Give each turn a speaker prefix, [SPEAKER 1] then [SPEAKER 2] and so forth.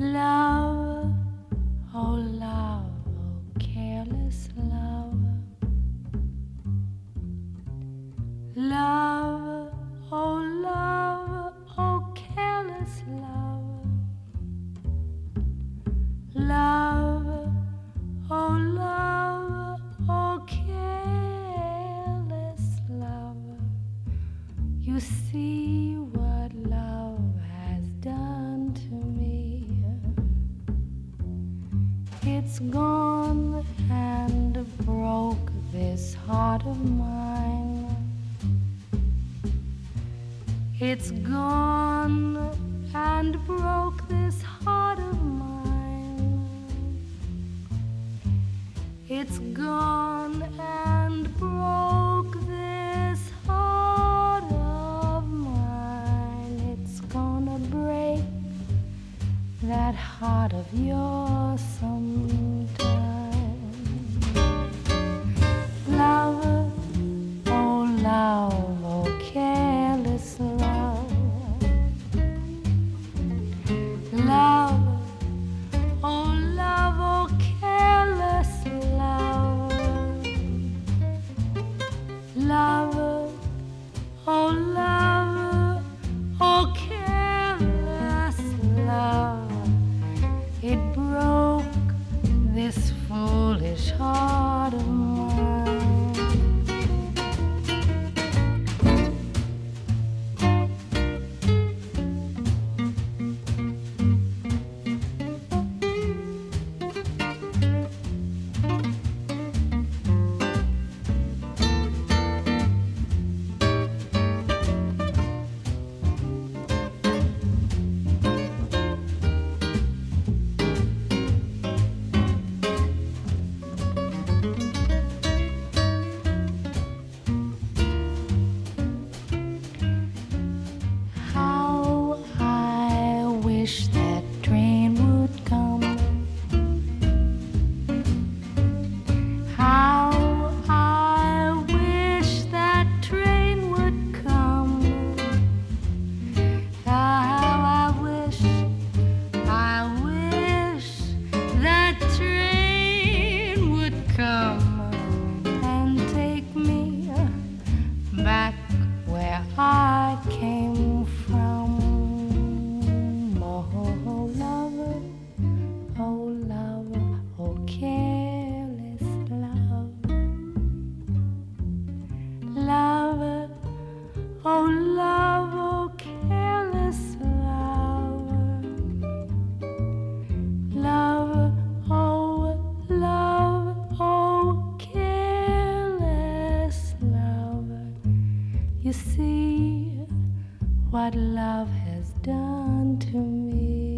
[SPEAKER 1] Love, oh love, oh careless love. Love, oh love, oh careless love. Love, oh love, oh careless love. You see what love has done to me. It's gone and broke this heart of mine. It's gone and broke this heart of mine. It's gone and broke this heart of mine. It's gonna break that heart of yours sometime. Love, oh love, oh careless love. Love, oh love, oh careless love. Love, oh love, oh careless love. It broke this foolish heart of mine. How I wish that train would come. How I wish that train would come. How I wish that train would come and take me back where I came from. Oh lover, oh lover, oh careless love. Lover, oh love, oh careless love. Love, oh love, oh careless love. You see what love has done to me.